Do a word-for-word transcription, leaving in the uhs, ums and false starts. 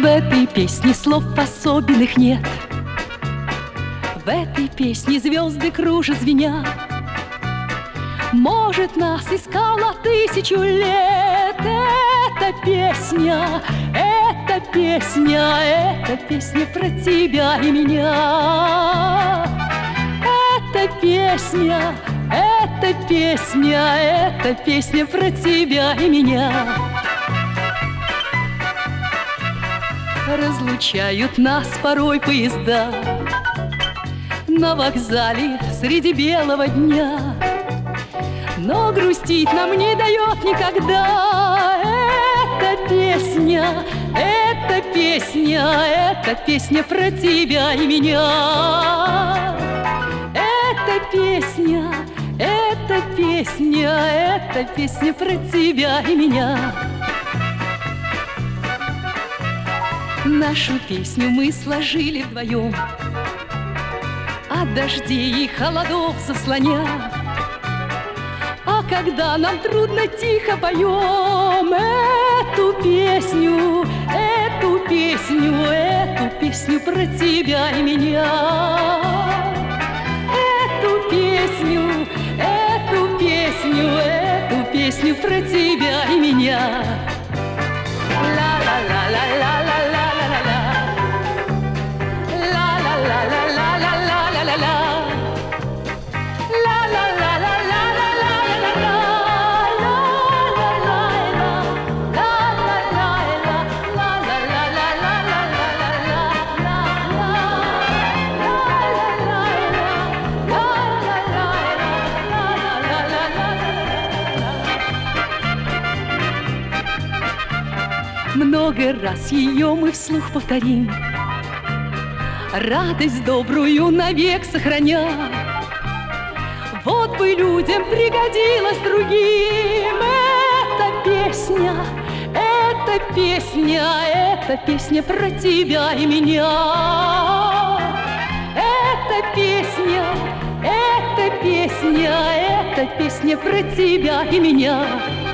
этой песне слов особенных нет. В этой песне звезды кружат, звенят. Может, нас искала тысячу лет. Эта песня, эта песня, эта песня про тебя и меня. Эта песня, эта песня, эта песня про тебя и меня. Разлучают нас порой поезда на вокзале среди белого дня, но грустить нам не дает никогда. Эта песня, эта песня, эта песня про тебя и меня. Эта песня, эта песня, эта песня про тебя и меня. Нашу песню мы сложили вдвоем, от дождей и холодов заслоня. А когда нам трудно, тихо поем эту песню, эту песню, эту песню про тебя и меня. Эту песню, эту песню, эту песню про тебя и меня. Ла-ла-ла-ла-ла-ла-ла. Много раз ее мы вслух повторим, радость добрую навек сохраня. Вот бы людям пригодилась другим эта песня, эта песня, эта песня про тебя и меня. Эта песня, эта песня, эта песня про тебя и меня.